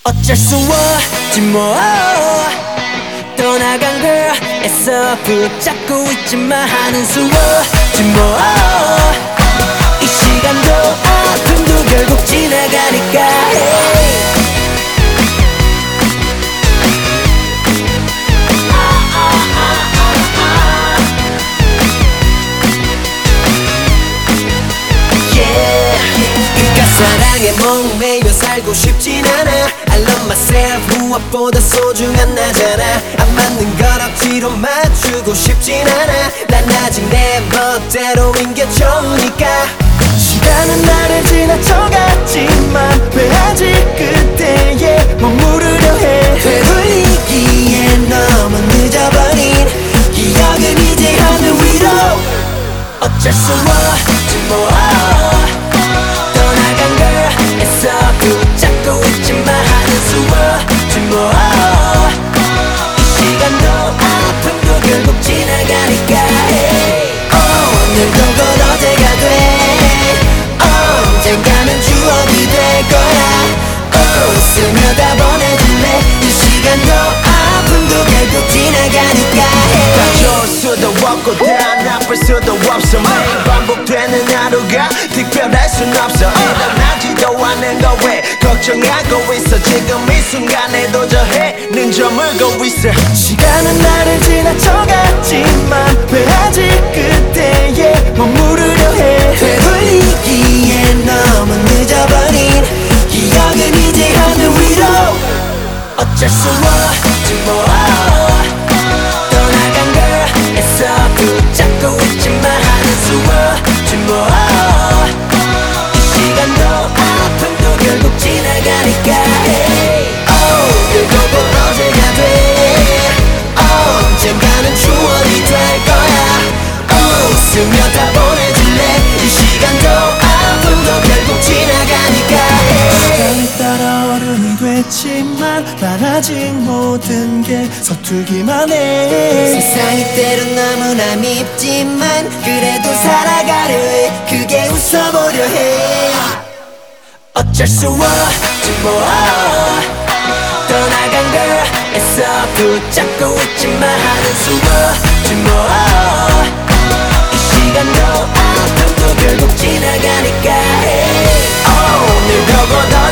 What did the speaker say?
어쩔 수 없지 뭐. 떠나간 걸 애써 붙잡고 있지만 하는 수 없지 뭐. 이 시간도 아픔도 결국 지나가니까. 사랑에 목매여 살고 싶진 않아. I love myself 무엇보다 소중한 나잖아. 안 맞는 건 억지로 맞추고 싶진 않아. 난 아직 내 멋대로인 게 좋으니까. 시간은 나를 지나쳐갔지만 왜 아직 그때에 머무르려 해. 되돌리기엔 너무 늦어버린 기억은 이제 하늘 위로. 어쩔 수 없지 뭐. 붙잡고 있지만 하는 수 없지 뭐. 이 시간도 아픔도 결국 지나가니까. 오늘도 곧 어제가 돼. 언젠가는 추억이 될 거야. 웃으며 다 보내줄래. 이 시간도 아픔도 결국 지나가니까. 다 좋을 수도 없고 다 나쁠 수도 없어. 매일 반복되는 하루가 특별할 순 없어. 일어나지도 않는 거 왜 걱정하고 있어. 지금 이 순간에도 저 해는 저물고 있어. 시간은 나를 지나쳐갔지만 왜 아직 그때에 머무르려 해. 되돌리기엔 너무 늦어버린 기억은 이제 하늘 위로. 어쩔 수 없지 뭐. 떠나간 걸 애써 붙잡고 있지만 하는 수 없지 뭐. 이 시간도 아픔도 결국 지나가니까. 오늘도 곧 어제가 돼. 언젠가는 추억이 될 거야. 웃으며 다 보내줄래. 이 시간도 아픔도 결국 지나가니까. 시간이 따라 어른이 됐지만 난 아직 모든 게 서툴기만 해. 세상이 때론 너무나 밉지만 그래도 살아가려 해. 그게 웃어보려 해. 어쩔 수 없지 뭐. 떠나간 걸 애써 붙잡고 있지만 하는 수 없지 뭐. 이 시간도 아픔도 결국 지나가니까. 오늘도 곧